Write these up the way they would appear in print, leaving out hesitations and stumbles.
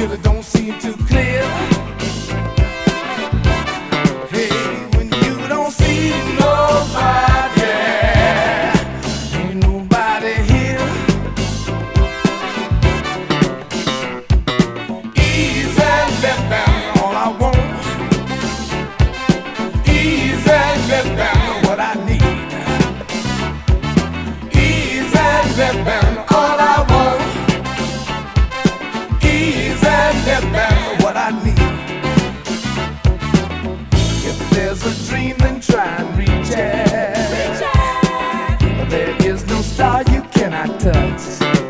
really don't seem too clear. Hey, when you don't see nobody, ain't nobody here. Easy living, all I want. Easy living, what I need. Easy living, all I want. Easy living, what I need. If there's a dream, then try and reach it. There is no star you cannot touch.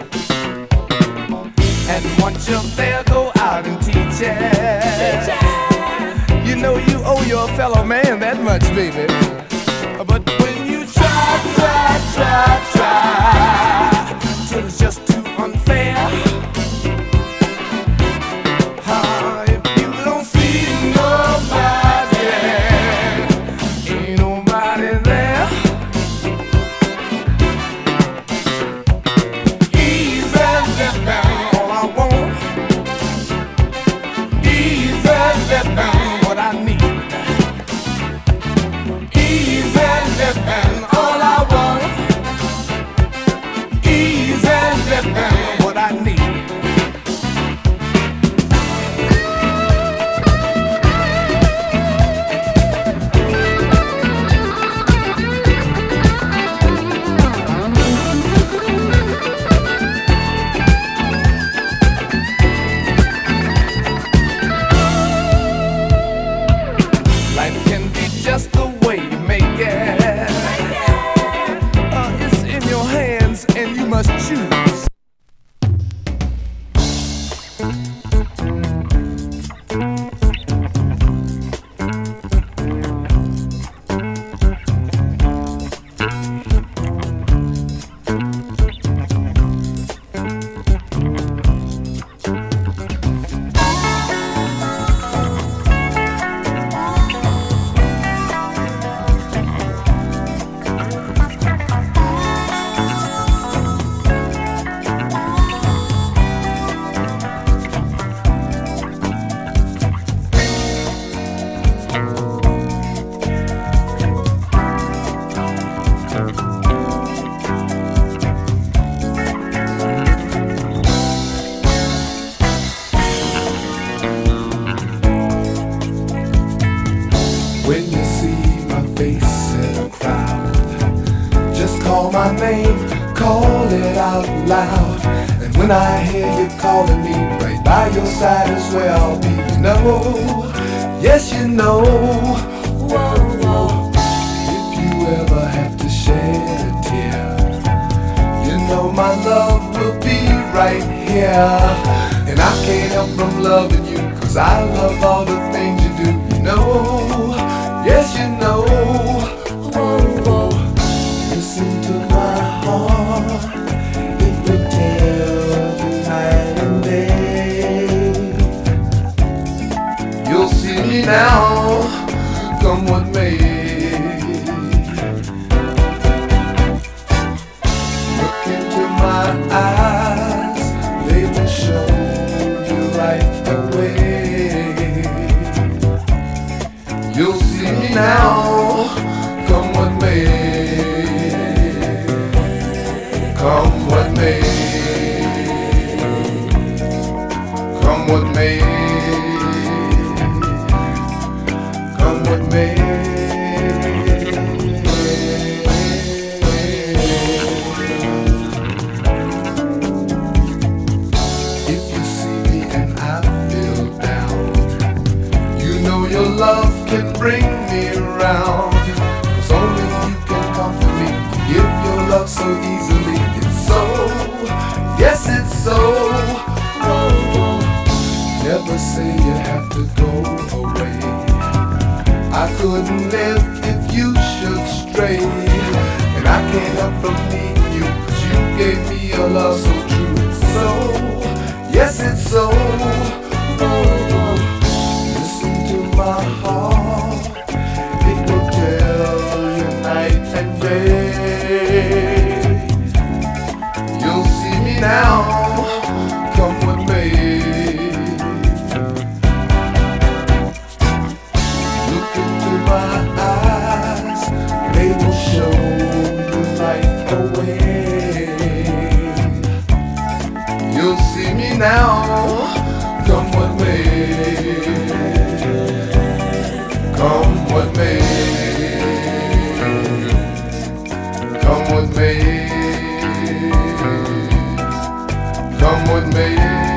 And once you're there, go out and teach it. You know you owe your fellow man that much, baby. But when you try till it's just too unfair. If you don't see nobody, ain't nobody there. Easy living, all I want. Easy living, what I need. Easy living, all I want. Easy living, what I need. Life can be just the way you make it. It's in your hands and you must choose. When you see my face in a crowd, just call my name, call it out loud. And when I hear you calling me, right by your side is where I'll be. You know, yes you know. Whoa, whoa. If you ever have to shed a tear, you know my love will be right here. And I can't help from loving you, 'cause I love all the things you do. You know, yes you know. Whoa, whoa. Listen to my heart, it will tell you night and day. You'll see me now, come what may. Look into my eyes, they will show you right away. You'll see me now, come what may. Come what may. Come what may. Come what may. If you see me and I feel down, you know your love can bring me around. 'Cause only you can comfort me, give your love so easily. It's so, yes it's so. Oh, oh. Never say you have to go away. I couldn't live if you should stray. And I can't help from needing you, 'cause you gave me your love so true. It's so, yes it's so. Oh, oh. Listen to my heart, it will tell you night and day. You'll see me now, come what may. now. Come what may, come what may, come what may, come what may.